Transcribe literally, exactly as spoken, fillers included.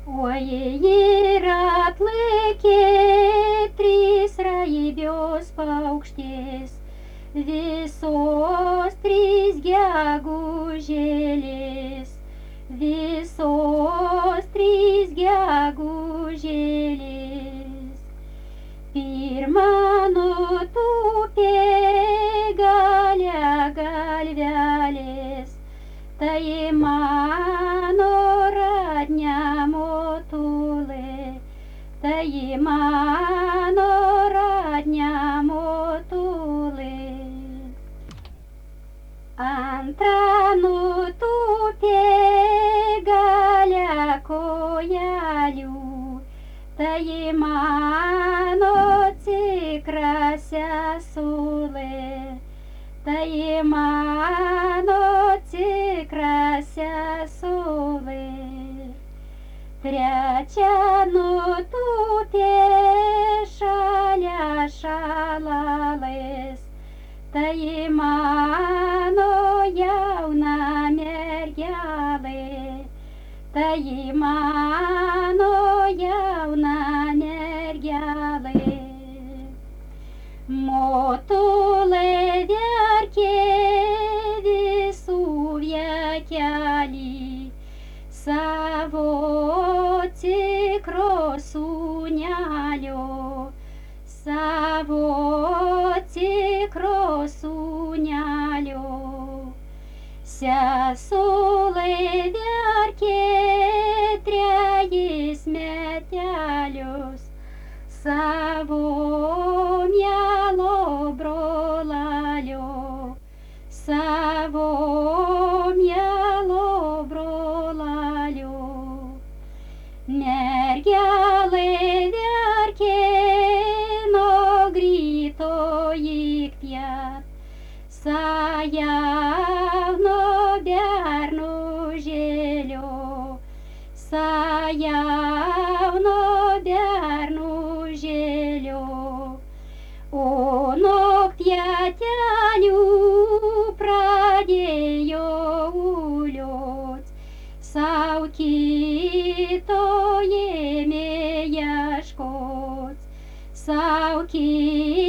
Oi, ir atlėkė trys raibios paukštės, visos trys gegužėlės, visos trys gegužėlės. Pirma nutūpė gale galvelės, tai mano radnia motulė, tai mano radnia motulė. Antra nutūpė gale kojelių, tai mano tikra sesulė, tai mano tikra sesulė. Trečia nutūpė šalia šalalės, tai mano jauna mergelė, tai mano jauna mergelė. Motulė verkė visų viekelį, savo tikro sūnelio, savo tikro sūnelio. Sesulė verkė trejis metelius, savo mielo brolalio, savo mielo brolalio. Mergelė verkė nuo gryto iki piet, sajauno bernužėlio, sajauno bernužėlio. O nuo pietelių pradėjo uliot, sau kito ėmė ieškot, sau kito